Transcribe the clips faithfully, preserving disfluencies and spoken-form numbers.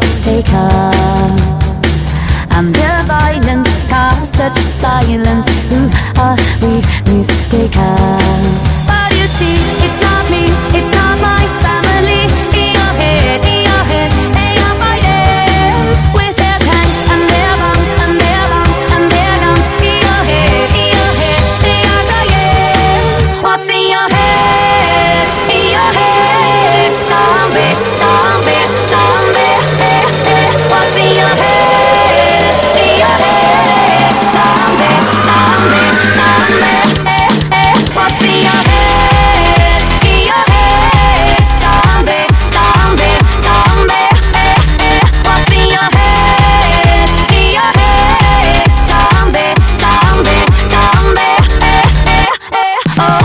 they come. And their violence caused such silence. Who are we mistaken? But you see, it's not me, it's not my family. In your head, in your head, they are fighting with their tanks and their bombs and their bombs and their guns. In your head, in your head, they are crying. What's in your head? In your head, zombie, zombie, zombie. Eh, eh. What's in your head? In your head, zombie, zombie, zombie. Eh, eh. What's in your head? In your head, zombie, zombie, zombie. Eh, eh. What's in your head? In your head, zombie, zombie, zombie. Eh, eh, eh. Oh.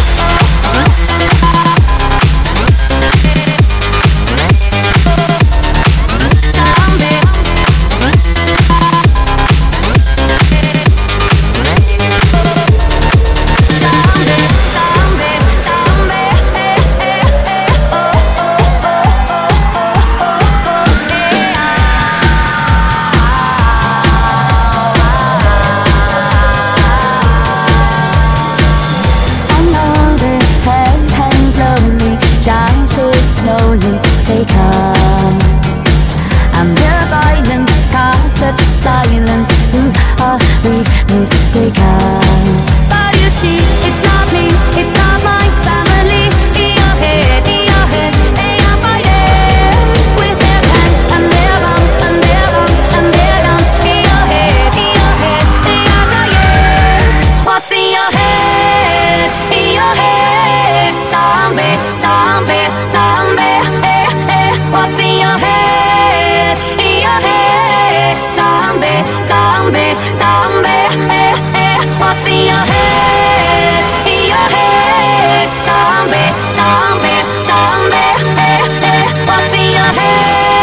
Slowly they come, and their violence caused such silence. Who are we mistaken? But you see, it's not me, it's not my family. In your head, in your head, they are fighting with their tanks and their bombs and their bombs and their guns. In your head, in your head, they are crying. What's in your head? In your head, zombie, zombie, zombie. Eh, eh. What's in your head? In your head, zombie, zombie, zombie. Eh, eh. What's in your head? In your head, zombie, zombie, zombie. Eh, eh. What's in your head?